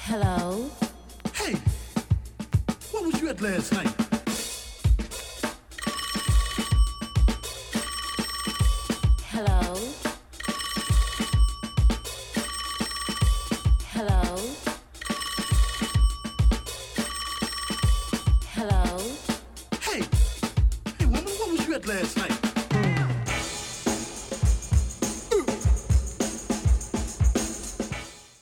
Hello? Hey, where was you at last night? Hello? Hello? Hello? Hey, woman, where was you at last night?